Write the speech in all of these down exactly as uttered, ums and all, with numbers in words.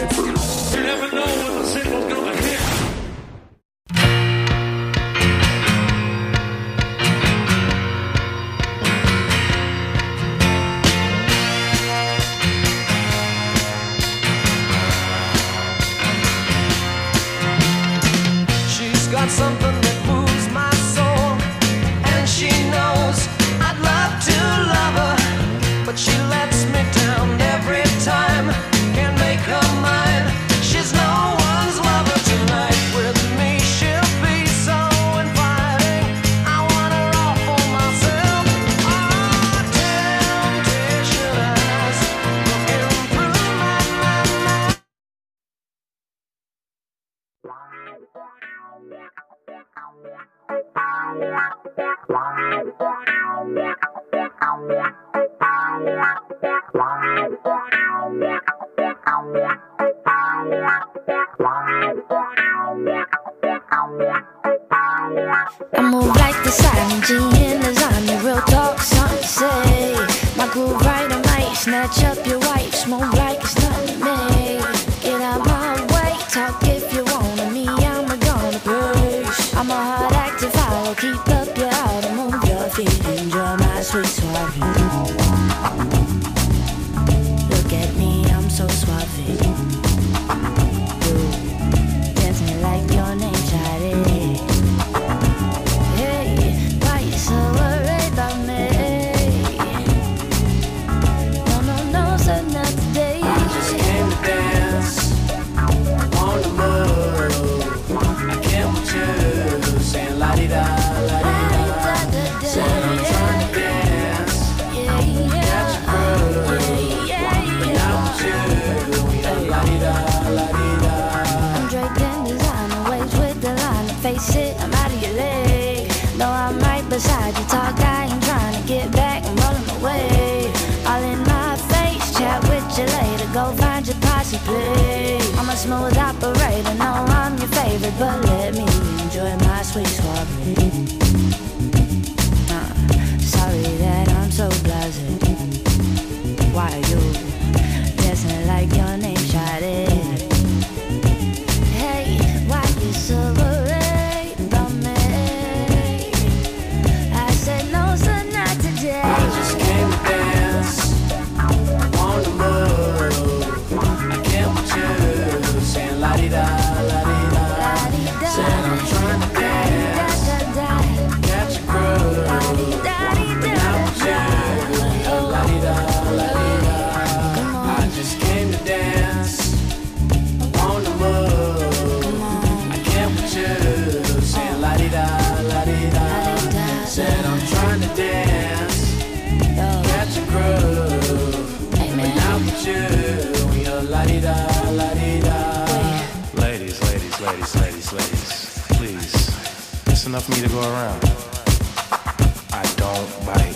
You never know when the signal's gonna hit. She's got something that moves my soul, and she knows I'd love to love her, but she lets me down every time. Can't make her mine. She's no one's lover tonight. With me she'll be so inviting. I want her all for myself. Oh, temptation eyes looking through my mind. I move like the silent G in lasagna, real talk, something to say. My groove right, I might snatch up your wife, smoke like it's nothing to me. Get out my way, talk if you wanna me, I'm gonna push. I'm a hard act to follow, keep up your heart and move your feet, enjoy my sweet suave. Look at me, I'm so suave. You dance me like your name, Shawty. Hey, why you so worried about me? No, no, no, sir, not today. I just came to dance, on the move. I came with you, saying la-di-da, la-di-da. Said I'm trying to dance, Yeah, yeah, catch a groove. yeah, When yeah. I'm with you, we are la-di-da, la-di-da. I'm draped in designer, waves with the line. Face it, I'm out of your league. Though I'm right beside you, talk, I ain't trying to get back, I'm rolling away. All in my face, chat with you later, go find your posse, please. I'm a smooth operator, know I'm your favorite, but let me enjoy my sweet soiree. Uh, sorry that I'm so blasé. Why are you dancing like your name, Shawty? Hey, why you so worried about me? I said no, sir, not today. I just came to dance, on the move. I came with you, saying la-di-da, la-di-da. La-di-da, Said I'm trying to dance, da-da-da, catch a groove. da-di-da-di-da. Now with you, la-di-da, la-di-da. Come on, I just came to dance, on the move. come on, I came with you, saying la-di-da, la-di-da. la-di-da. Said I'm trying to dance, Yo, catch a groove. hey, man. Now with you, we are la-di-da, la-di-da. Ladies, ladies, ladies, ladies, ladies, please, it's enough for me to go around. I don't bite.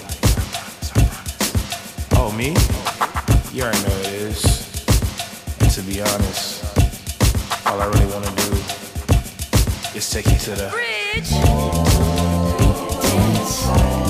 Oh, me? You already know it is. And to be honest, all I really want to do is take you to the Bridge. Dance.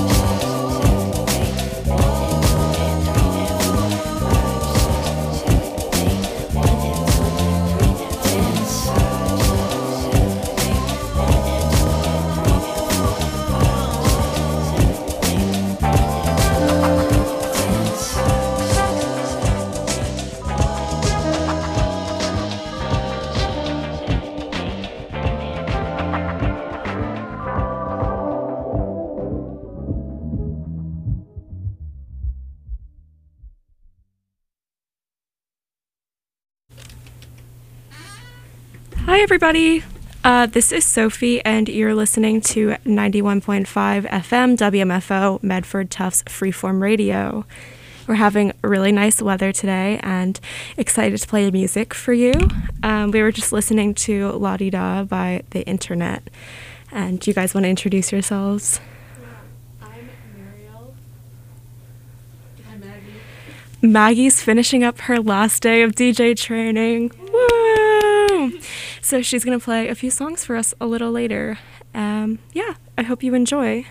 Hi, everybody. Uh, this is Sophie, and you're listening to ninety-one point five F M W M F O Medford Tufts Freeform Radio. We're having really nice weather today and excited to play music for you. Um, we were just listening to La Di Da by The Internet. And do you guys want to introduce yourselves? Yeah, I'm Mariel. I'm Maggie. Maggie's finishing up her last day of D J training. Woo! So she's going to play a few songs for us a little later. Um, yeah, I hope you enjoy.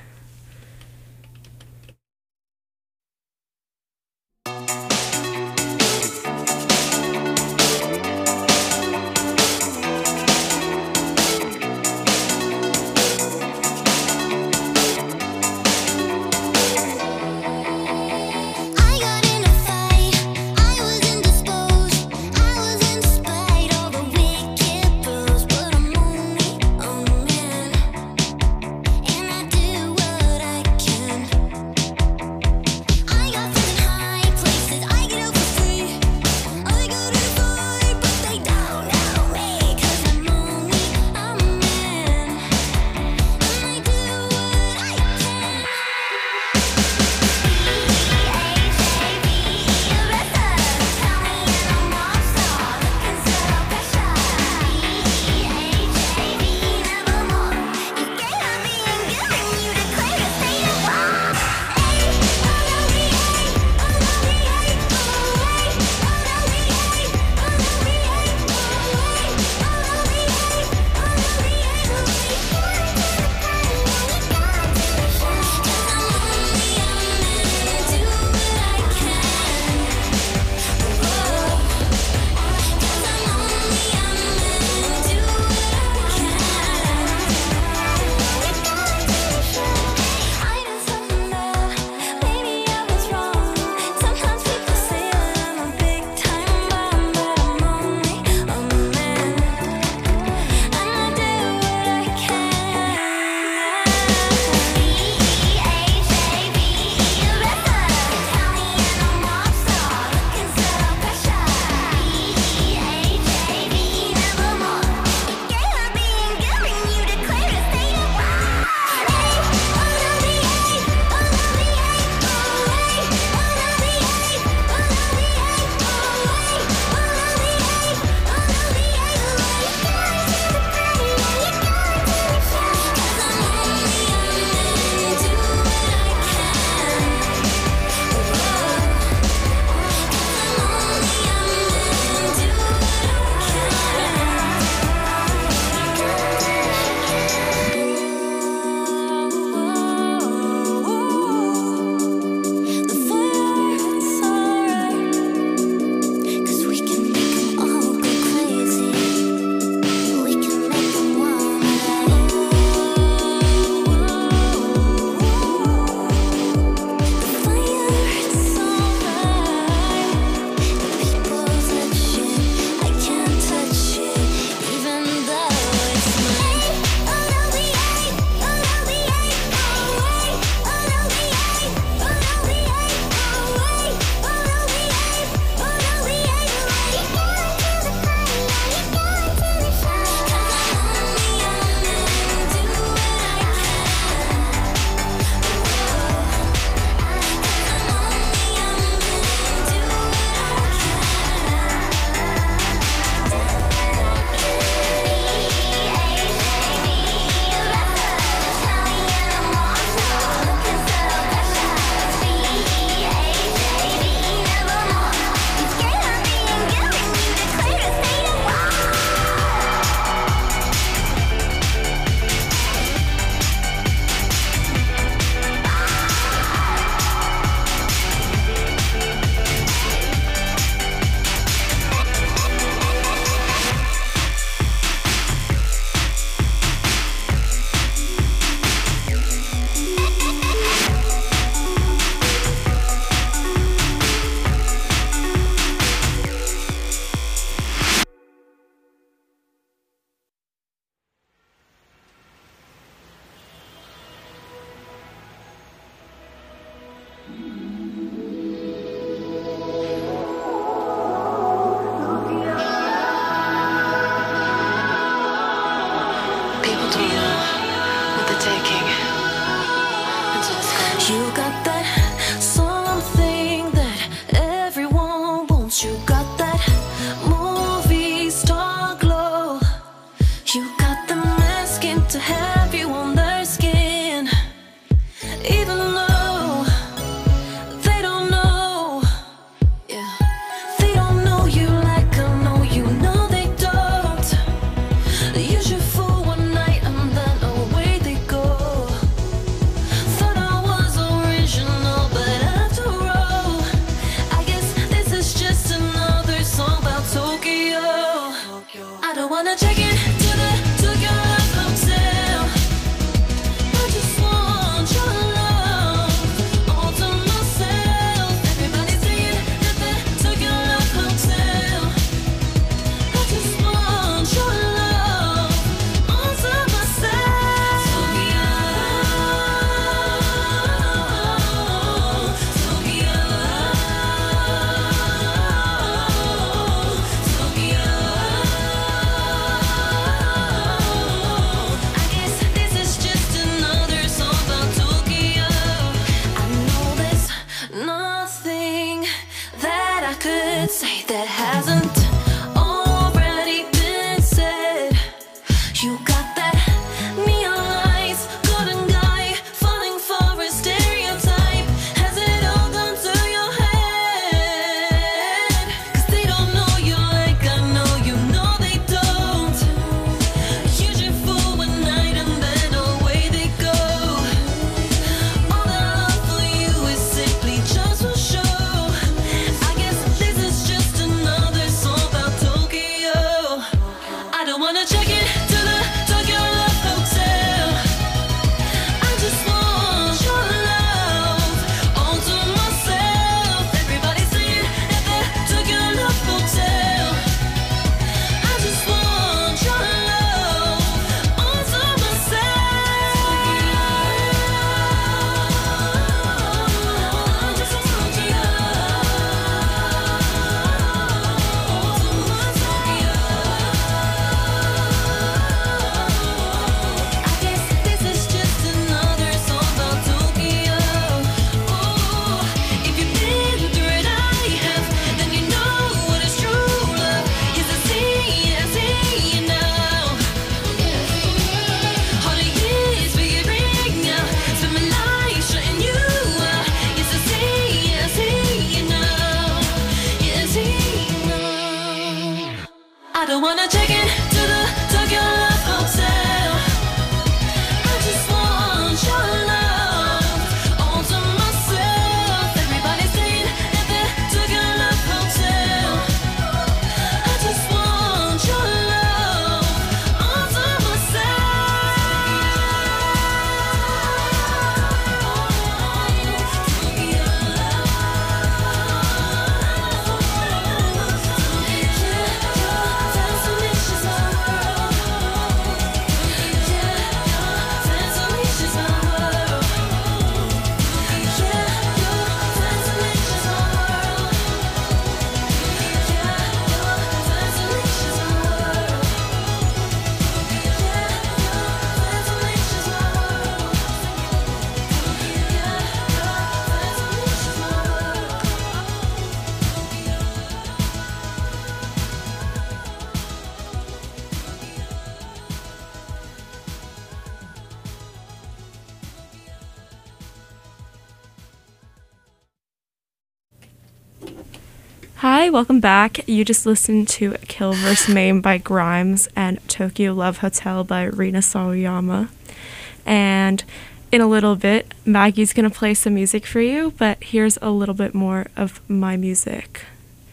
wanna check in to the Tokyo Love Hotel. I just want your love all to myself. Everybody's saying at the Tokyo Love Hotel. I just want your love all to myself. Tokyo, Tokyo, Tokyo. I guess this is just another song about Tokyo. I know there's nothing that I could say that hasn't already been said. You got that neon lights, golden guy, falling for a stereotype. Has it all gone to your head? 'Cause they don't know you like I know you, know they don't. Use you for one night and then away they go. All the love for you is simply just for show. I guess this is just another song about Tokyo. I don't wanna check it to the Tokyo Love Hotel. I just want your love all to myself. Everybody's saying at the Tokyo Love Hotel. I just want your love all to myself. Just Tokyo. I guess this is just another song about Tokyo. Ooh, if you've been through it, I have, then you know what is true love is. I see, I see you now. All the years figuring out, spend my life shutting you out. Yes, I see, I see you now. Yes, I see you now. I don't wanna check in to the Tokyo Love Hotel. I just want your love all to myself. Everybody's saying at the Tokyo Love Hotel. I just want your love all to Hi, welcome back. You just listened to Kill vs. Maim by Grimes and Tokyo Love Hotel by Rina Sawayama. And in a little bit, Maggie's going to play some music for you, but here's a little bit more of my music.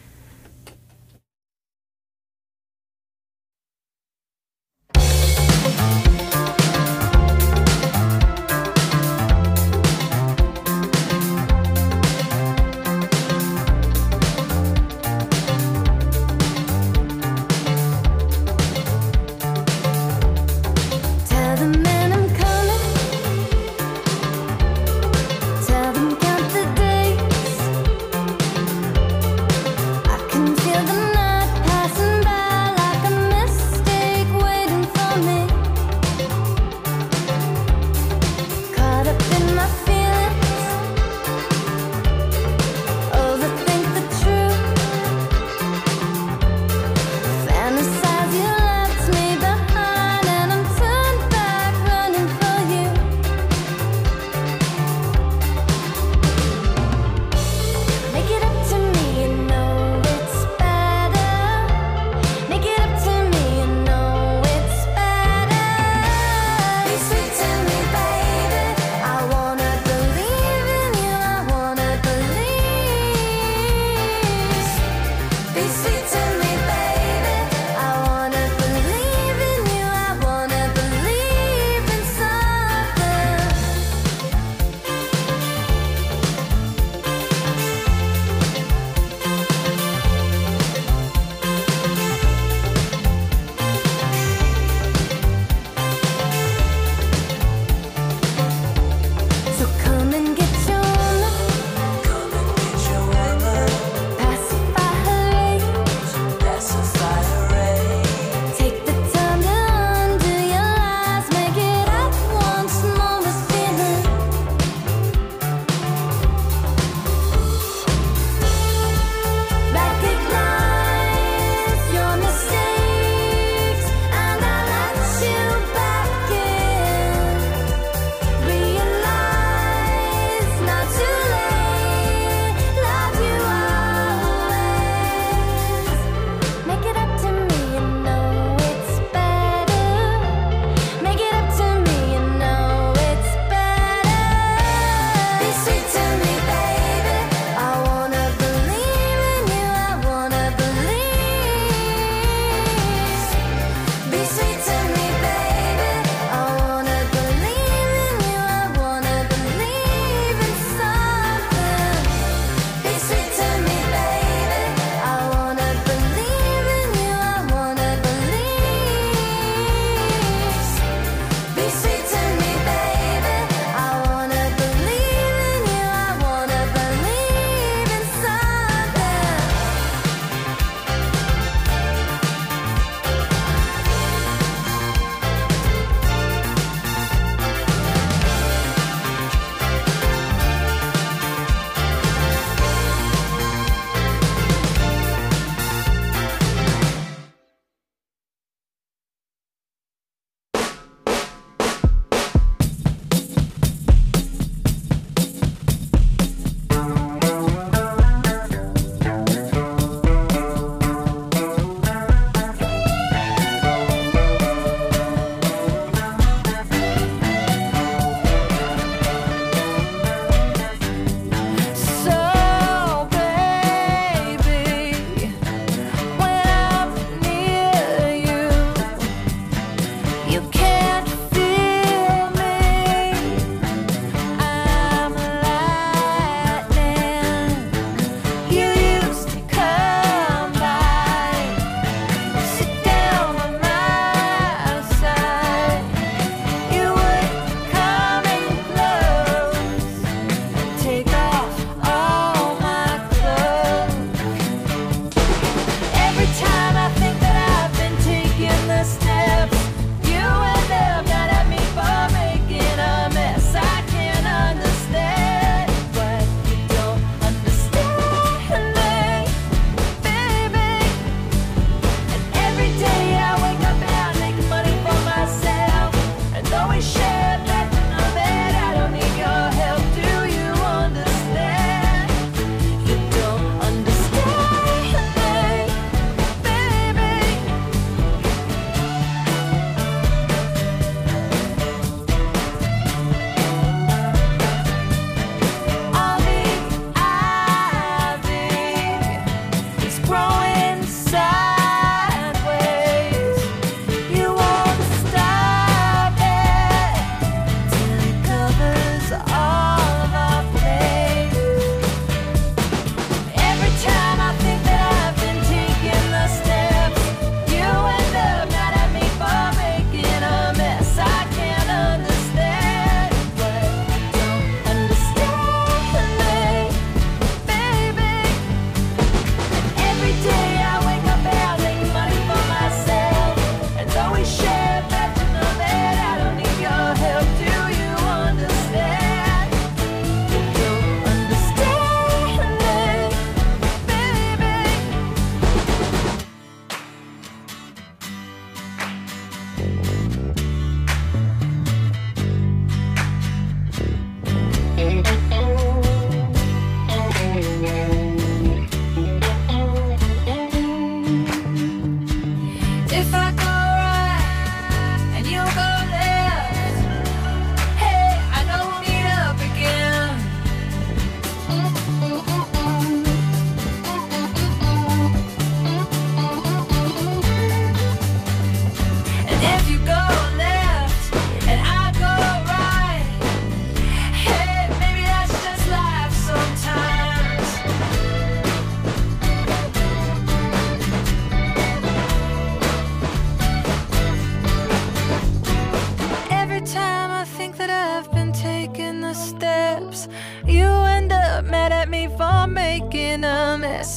Tell the man I'm coming. Tell them count the days.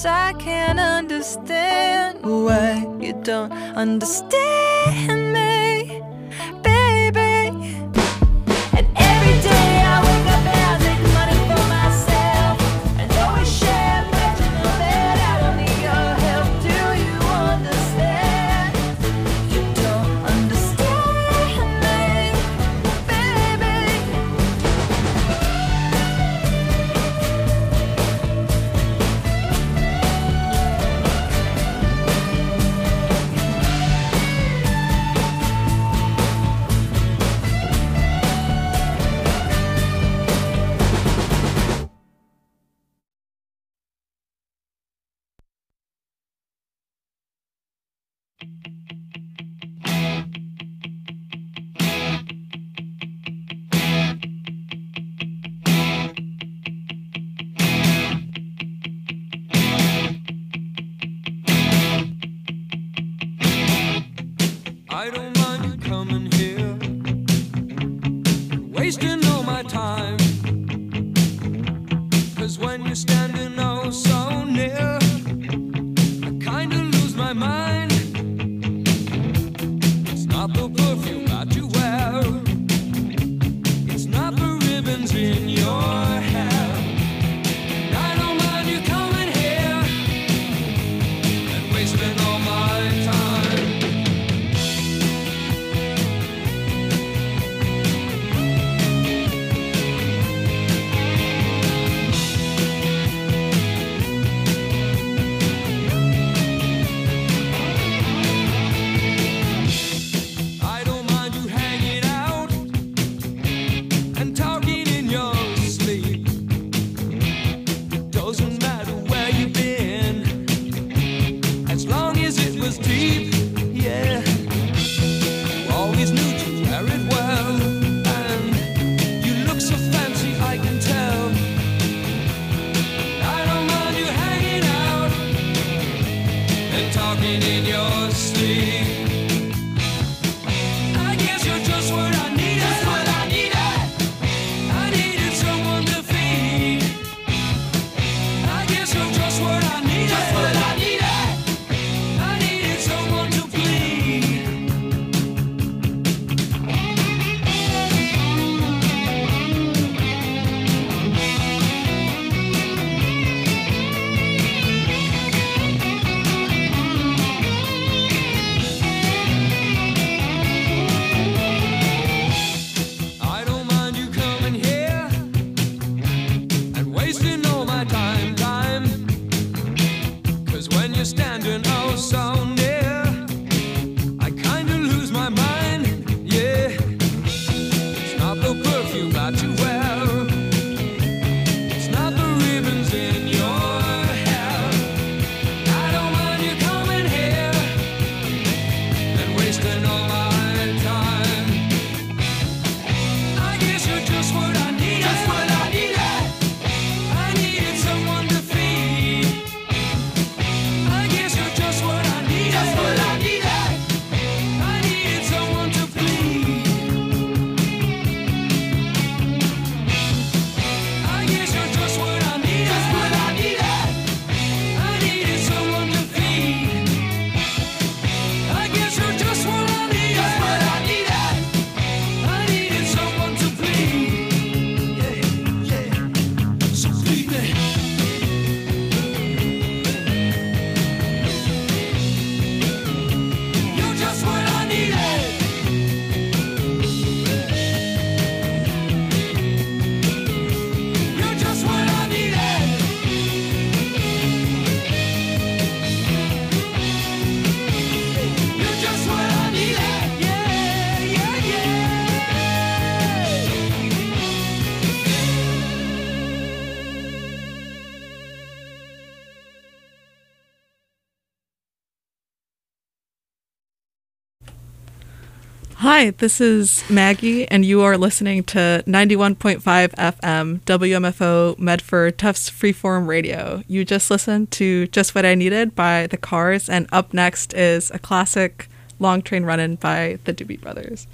'cause I can't understand why you don't understand me, baby. And every day I wake up and I make money for myself, and always share much in the bed. I don't need your help. Do you understand? You don't understand me, baby. I don't mind you coming here, wasting all my time. 'Cause when you're standing oh so near, I kinda lose my mind. It's not the perfume that you wear, it's not the ribbons in your hair. I don't mind you coming here and wasting all my time. I don't mind you hanging out and talking in your sleep. It doesn't matter where you've been, as long as it was deep, yeah. You always knew to wear it well, and you look so fancy, I can tell. I don't mind you hanging out and talking in your sleep. I guess you're just what I needed. Just what I needed. I needed someone to feed. I guess you're just what I needed. Just what I needed. I needed someone to bleed. I don't mind you coming here and wasting all my time, time. 'Cause when you're standing oh so near, I kinda lose my mind, yeah. It's not the perfume that you wear, it's not the ribbons in your hair. I don't mind you coming here and wasting all my time. I guess you're just what I needed. Just what I needed. I needed someone to feed. I guess you're just what I needed. Just what I needed. I needed someone to bleed. I guess you're just what I needed. Just what I needed. I needed someone to feed. I guess you're just what I needed. Just what I needed. I needed someone to bleed. Yeah, yeah. So bleed me. You're just what I needed. You're just what I needed. You're just what I needed. Yeah, yeah, yeah. Hi, this is Maggie, and you are listening to ninety-one point five F M W M F O Medford Tufts Freeform Radio. You just listened to Just What I Needed by The Cars, and up next is a classic Long Train Runnin' by the Doobie Brothers.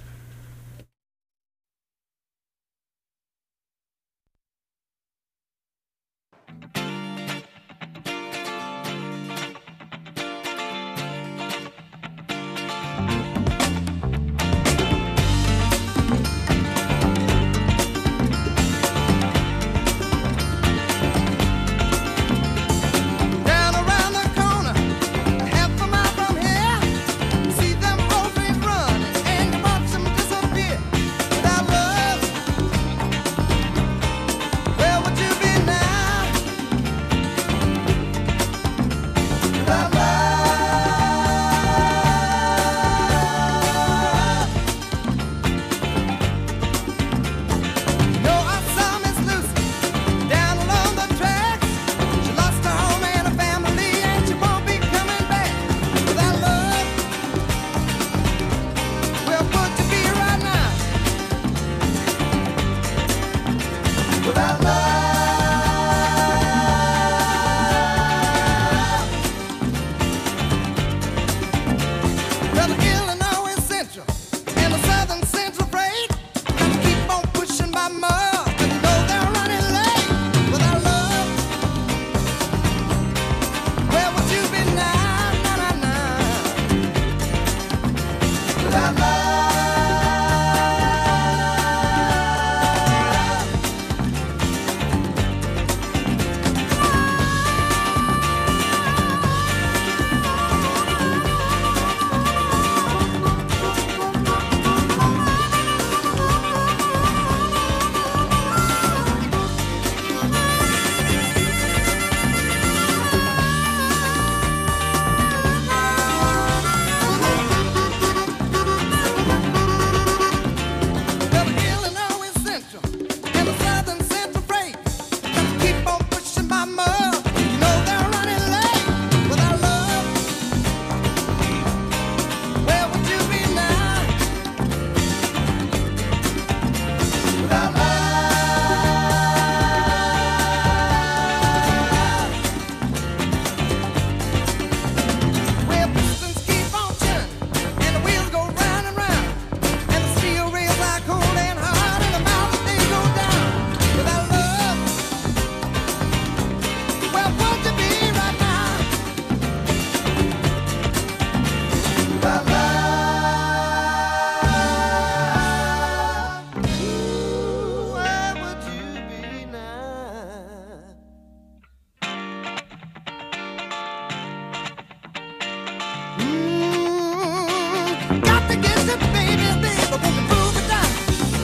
Mm, got to get the baby, baby, want to move it down.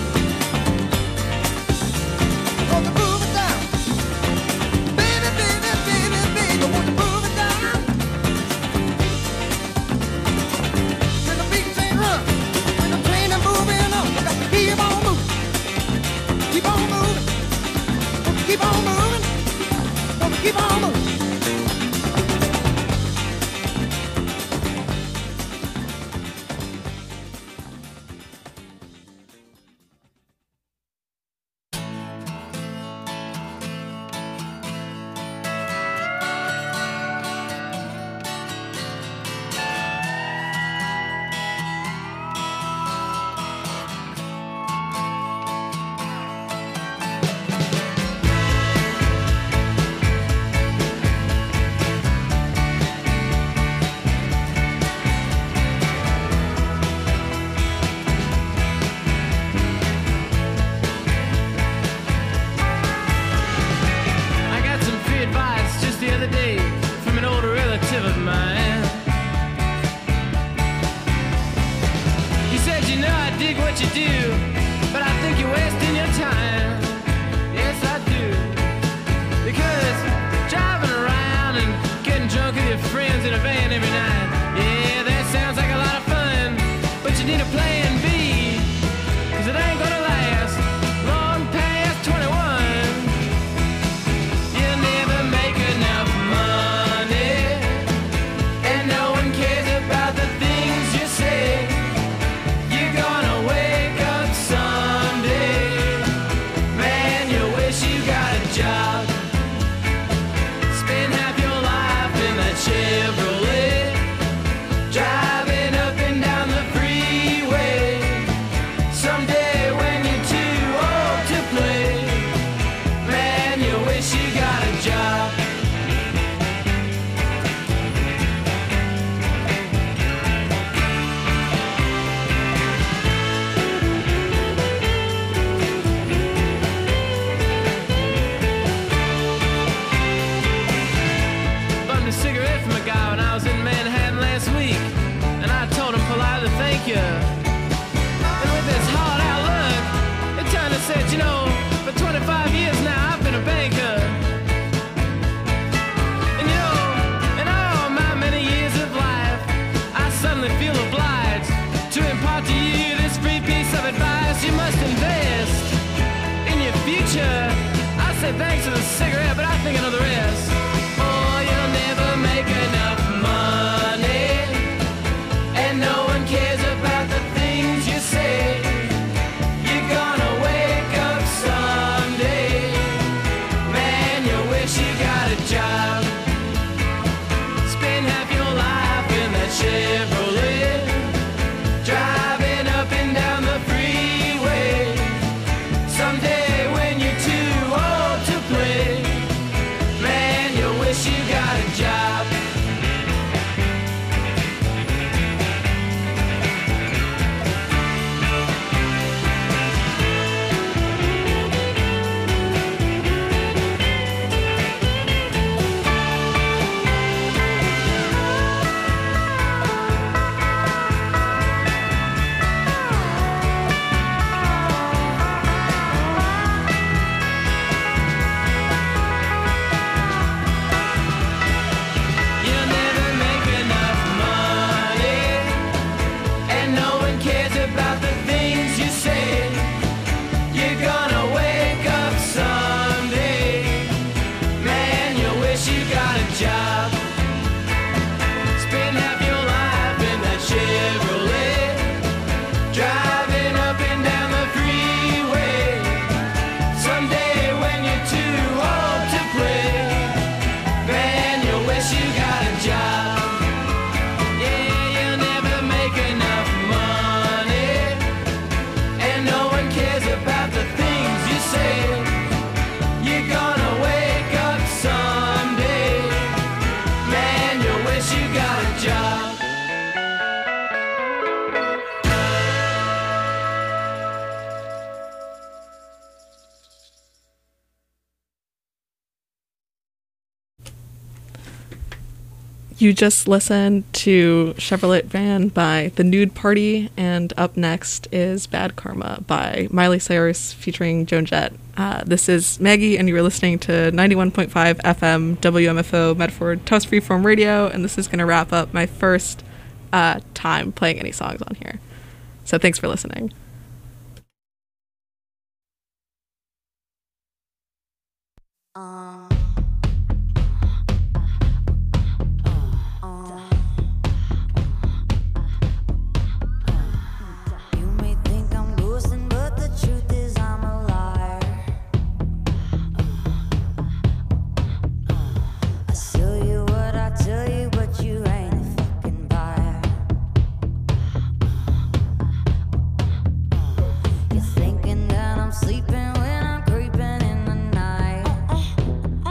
Want to move it down. Baby, baby, baby, baby, want to move it down. When the beat ain't run, when the train is moving on, you got to keep on moving. Keep on moving. Keep on moving. Keep on moving. Thanks for the cigarette, but I think I know the rest. Oh, you'll never make enough money, and no one cares about the things you say. You're gonna wake up someday, man, you wish you got a job. Spend half your life in that Chevrolet, driving up and down the freeway. Someday when you're too old to play, You just listened to Chevrolet Van by The Nude Party, and up next is Bad Karma by Miley Cyrus featuring Joan Jett. Uh, this is Maggie, and you are listening to ninety-one point five F M W M F O Medford Tufts Freeform Radio, and this is going to wrap up my first uh, time playing any songs on here. So thanks for listening. Sleeping when I'm creeping in the night.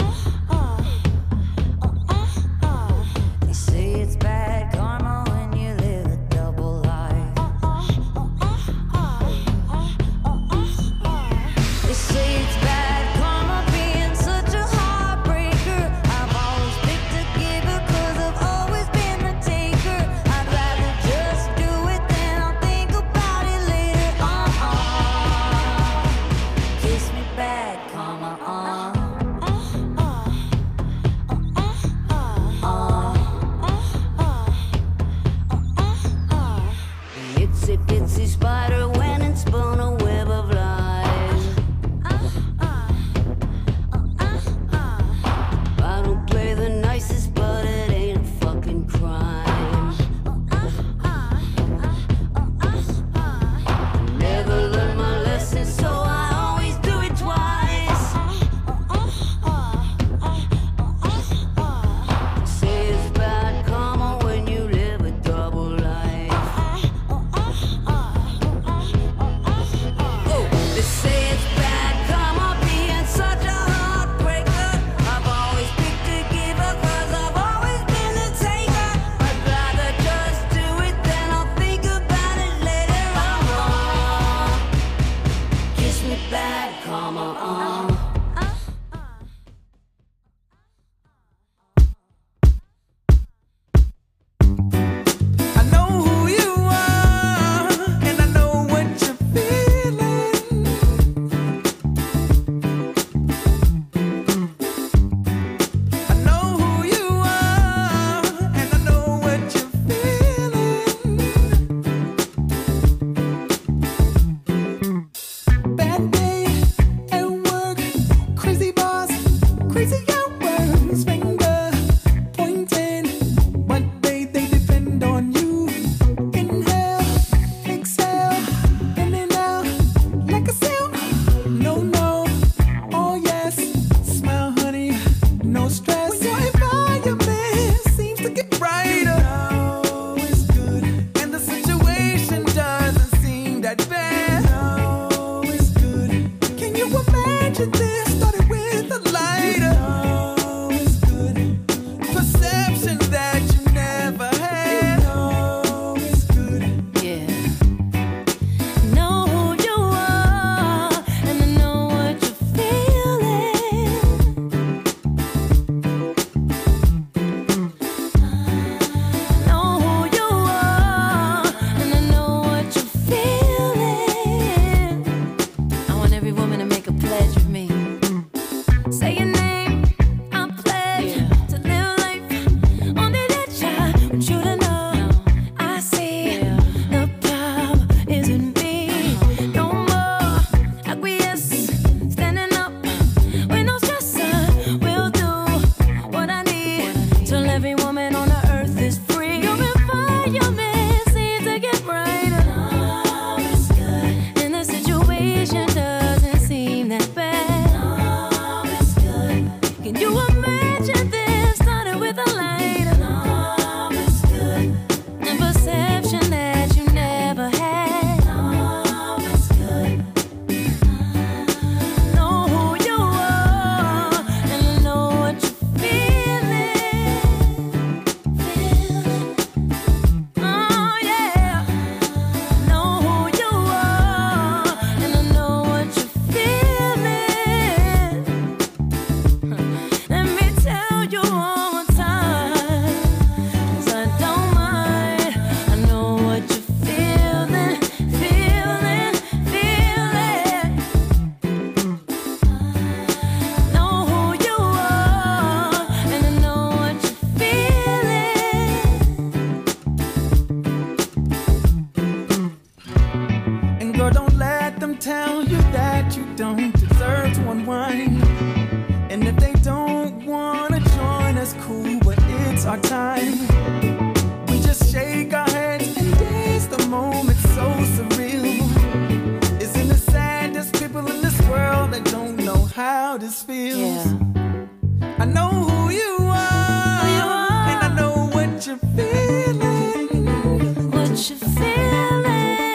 how this feels. I know who you are, and I know what you're feeling. What you feeling?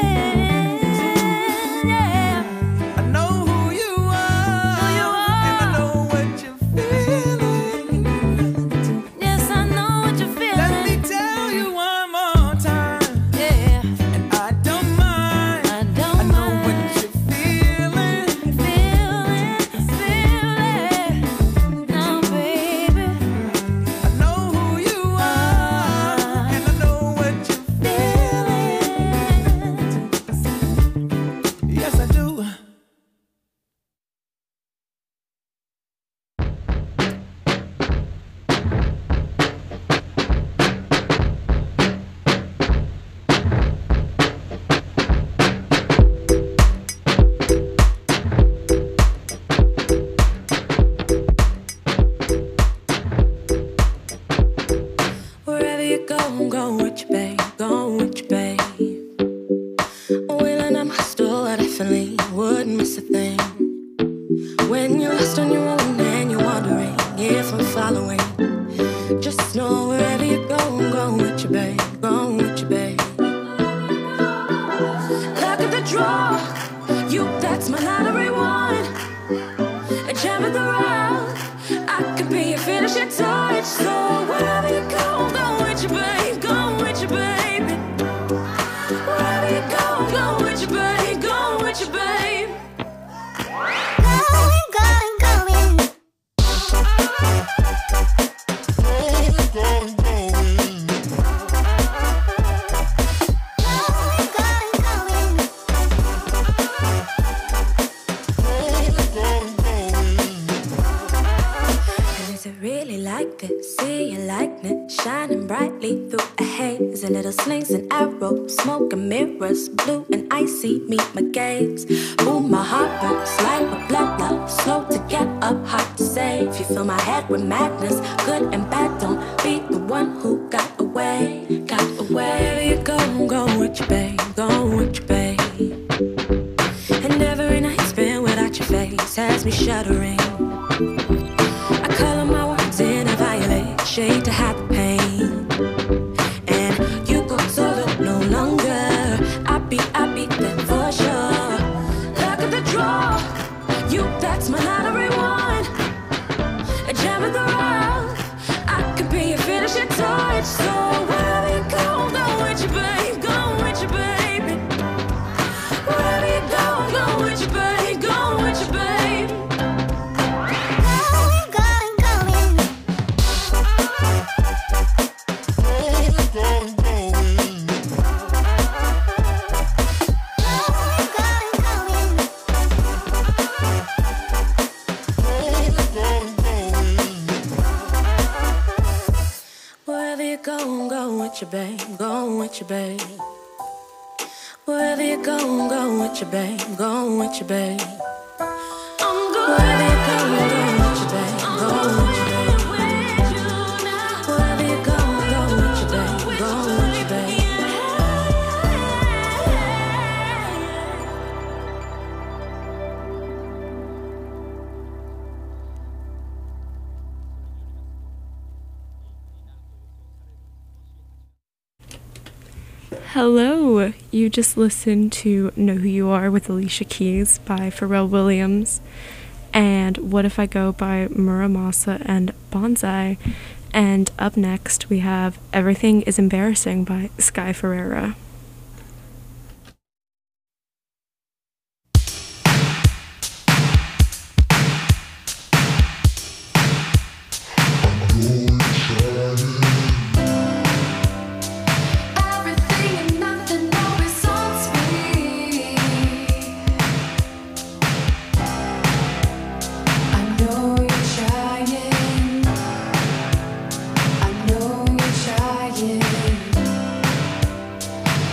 Yeah. I know who you are, and I know what you're feeling. Yes, I know what you're feeling. Let me tell you one more time. Yeah. And I don't mind. I don't I know mind. what you're feeling. Feeling, feeling. Now, baby. I know who you are, and I know what you're feeling. Yes, I do. Wherever you go, I'm going with you, babe. Going with you, babe. Wheeling up my stool, I definitely wouldn't miss a thing. When you're lost on your own and you're wondering if I'm following, just know wherever you go, I'm going with you, babe. Going with you, babe. Look at the draw, you, that's my lottery one. A gem of the round, I could be your finishing touch. So wherever you go, I'm going with you, babe. Going with you, baby. Wherever you go, I'm going with you, babe. Going with you, babe. Going, going, going. Going, going, going. And is it really like this? See your likeness shining brightly through a haze. A little slings and arrows, smoke and mirrors, blue and icy meet my gaze. Boom, my heart burns like a blood love, slow to get up, hard to save. You fill my head with madness, good and bad. Don't be the one who got away, got away. Wherever you go, I'm going with you, babe. Going with you, babe. And every night spent without your face has me shuddering. I color my words in a violet shade to hide the pain. And you go solo no longer. I be, I be there for sure. Look at the draw, you, that's my lottery one. A gem of the round, I could be your finishing touch. So wherever you go, I'm going with you, babe. Going with you, baby. Wherever you go, I'm going with you, babe. Going with you, babe. Going, going, going. Going, going, going. Wherever you go, I'm going with you, babe. Going with you, babe. Wherever you go, I'm going with you, babe. Going with you, babe. I'm going. Wherever you go, I'm going with you, babe. Going with you, babe. Wherever you go, I'm going with you, babe. Going with you, babe. Hello, you just listened to Know Who You Are with Alicia Keys by Pharrell Williams and What If I Go by Muramasa and Bonsai. And up next we have Everything is Embarrassing by Sky Ferreira. Everything and nothing always haunts me. I know you're trying. I know you're trying.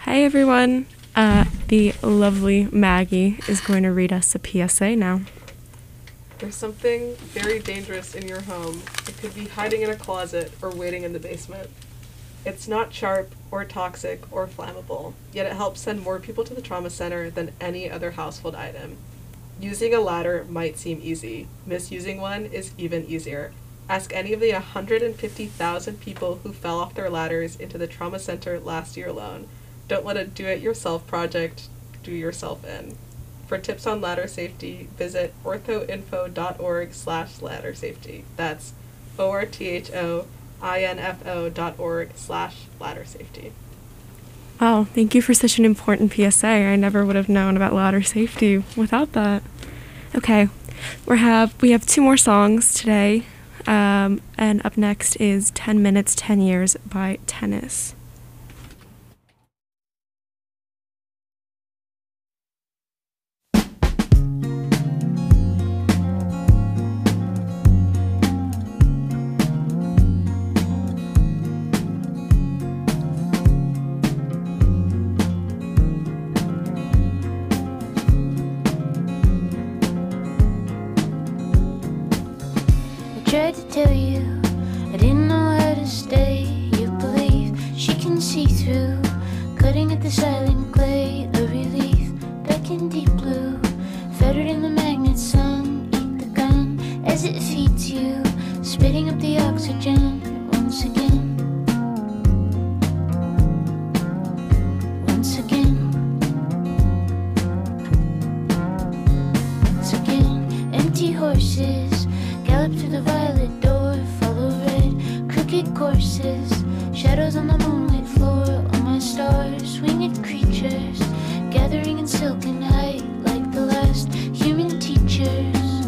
Hey everyone. Uh, the lovely Maggie is going to read us a P S A now. There's something very dangerous in your home. It could be hiding in a closet or waiting in the basement. It's not sharp or toxic or flammable, yet it helps send more people to the trauma center than any other household item. Using a ladder might seem easy. Misusing one is even easier. Ask any of the one hundred fifty thousand people who fell off their ladders into the trauma center last year alone. Don't let a do-it-yourself project do yourself in. For tips on ladder safety, visit orthoinfo.org slash ladder safety. That's O-R-T-H-O-I-N-F-O dot org slash ladder safety. Wow, thank you for such an important P S A. I never would have known about ladder safety without that. Okay, we have we have two more songs today, um, and up next is ten minutes, ten years by Tennis. Tried to tell you I didn't know how to stay. You believe she can see through, cutting at the silent clay. A relief back in deep blue, fettered in the magnet sun. Eat the gun as it feeds you, spitting up the oxygen once again. Once again. Once again. Empty horses gallop through the violet door, follow red, crooked courses, shadows on the moonlit floor. All my stars, winged creatures, gathering in silken height like the last human teachers.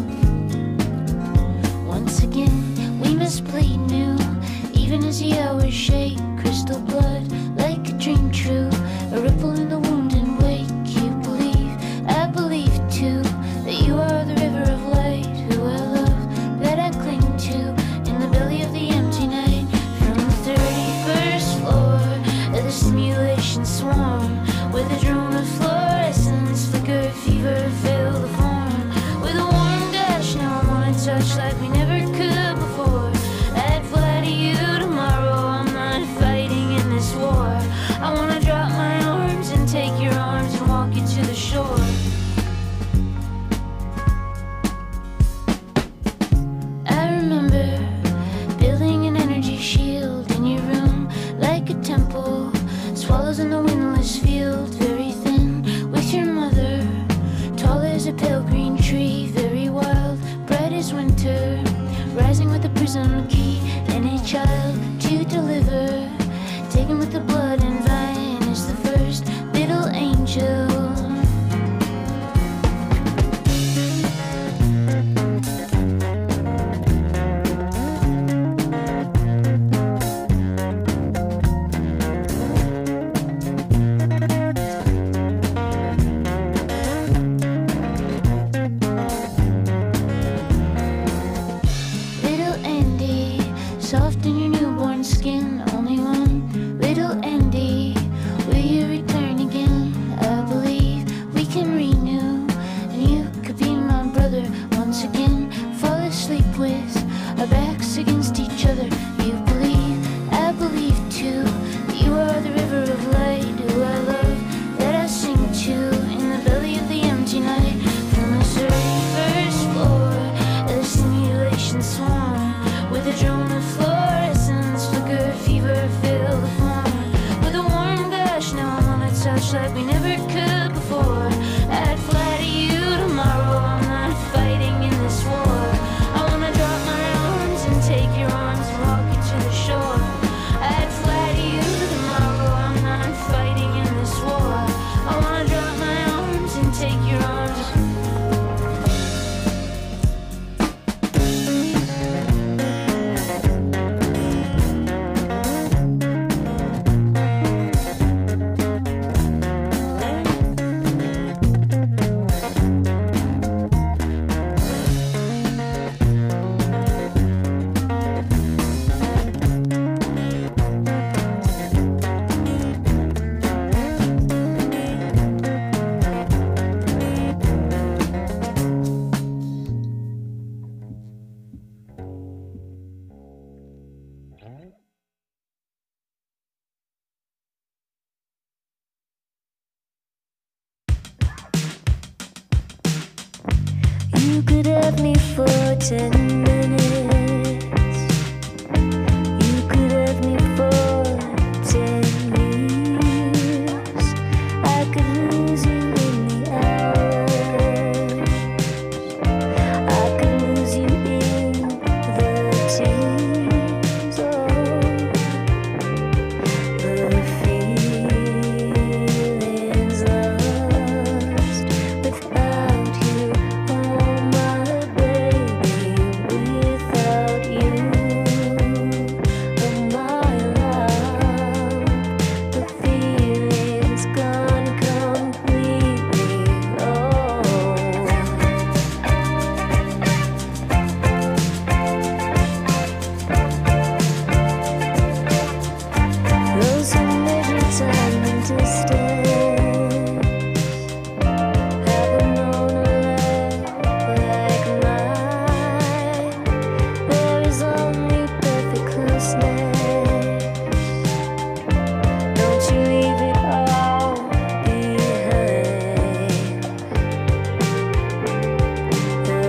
Once again, we must bleed new, even as the hours shake. Crystal blood, like a dream true, a ripple in the wound and wake. You believe, I believe too, that you are the river of light, who I love, that I cling to in the belly of the empty night. From the thirty-first floor of the simulation swarm, where the drone of fluorescence flicker, fever fill the form. With a warm gush, now I wanna touch like we never could before. I'd fly to you tomorrow, I'm not fighting in this war. I wanna drop my arms and take your arms and walk you to the shore. I remember building an energy shield in your room, like a temple, swallows in the windless field, very thin, with your mother, tall as a pale green tree, very wild, bright as winter, rising with a prism key, and a child to deliver, taken with the blood and vine is the first little angel. Little Andy, soft in your newborn skin, only one. Little Andy, will you return again? I believe we can renew, and you could be my brother once again. Fall asleep with our backs against each other. You believe, I believe too, that you are the river of light, who I love, that I sing to in the belly of the empty night. From the thirty-first floor of the simulation swarm, with a drone of fluorescence flicker, fever fill the form. With a warm gush, now I wanna touch like we never could before. I'd fly to you tomorrow, I'm not fighting in this war. I wanna drop my arms and take your arms and walk you to the shore. I'd fly to you tomorrow, I'm not fighting in this war. I wanna drop my arms and take your arms. have me for ten minutes. You could have me for ten years. I could lose you in the hours. I could lose you in the tears. Oh, the feelings lost without you. Oh, my baby, without you. Oh, my love, the feeling's gone completely. Oh, those who measure time and distance haven't known a love like mine. There is only perfect closeness. Don't you leave it all behind. The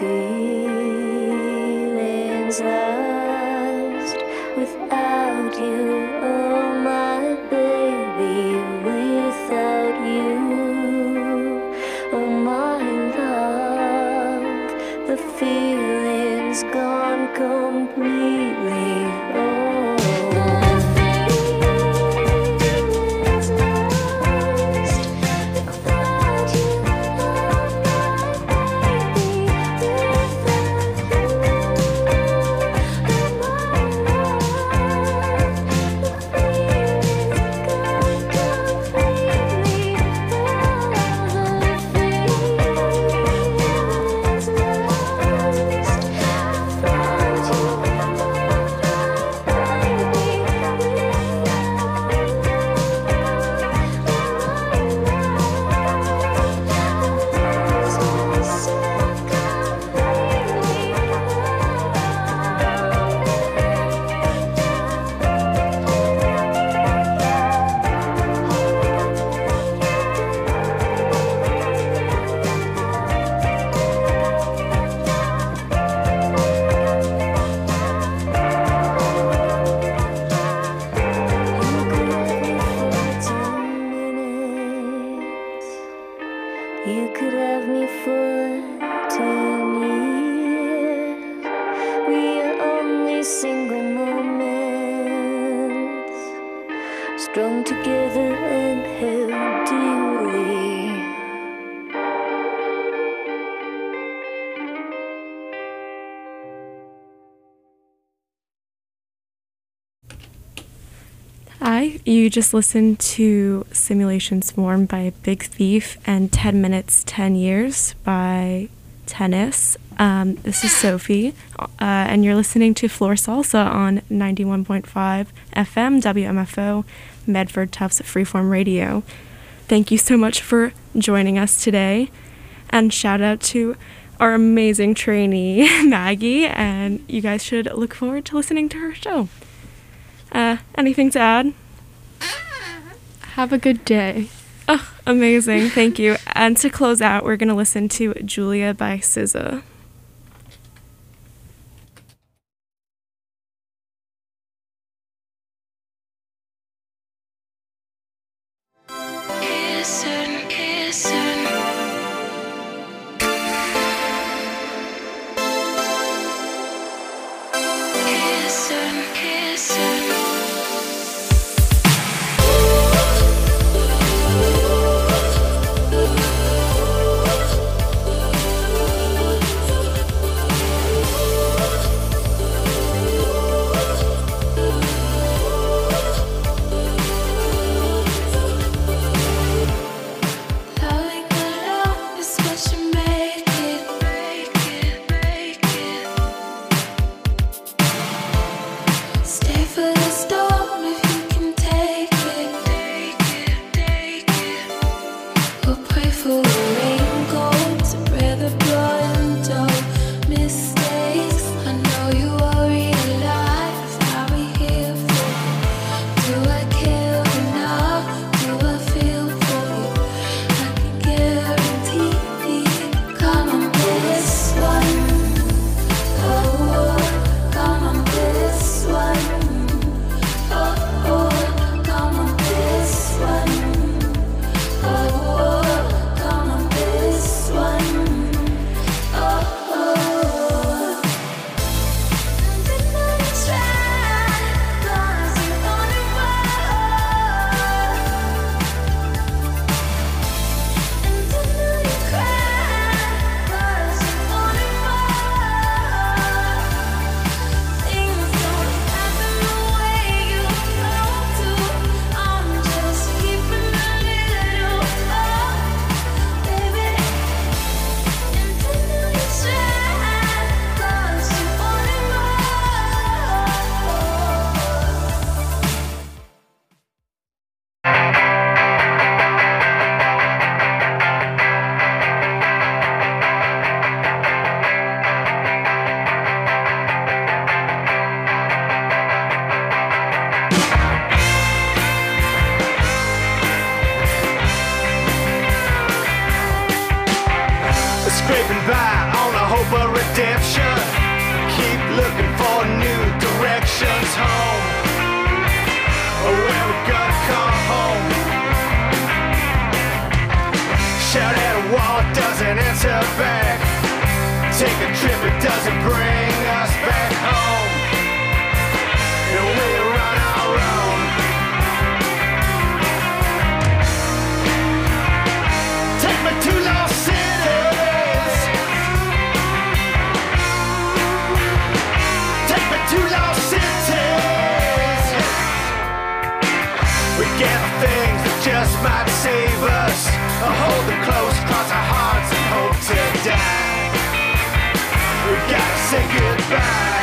feelings lost without you. Oh, my baby, without you. Oh, my love, the feeling's gone completely. Oh, the feelings lost without you. Oh, my baby, without you. Oh, my love, the feeling's gone completely. Oh, the feelings lost without you. You could have me for ten years. We are only single moments, strung together and held dearly. Hi, you just listened to Simulation Swarm by Big Thief and ten minutes, ten years by Tennis. Um, this is Sophie, uh, and you're listening to Floor Salsa on ninety-one point five F M W M F O Medford Tufts Freeform Radio. Thank you so much for joining us today, and shout out to our amazing trainee, Maggie, and you guys should look forward to listening to her show. Uh, anything to add? Have a good day. Oh, amazing. Thank you. And to close out, we're going to listen to Julia by S Z A. Kissing, kissing. Kissing, kissing. getting by on the hope of redemption. Keep looking for new directions home. Or when we're gonna come home. Shout at a wall, it doesn't answer back. Take a trip, it doesn't bring us back home. And we run our own. Take me to lost cities. Take me to lost cities. We get things that just might save us. Or hold them close, cross our hearts and hope to die. We gotta say goodbye.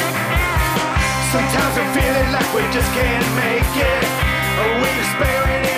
Sometimes we're feeling like we just can't make it. Or we despairing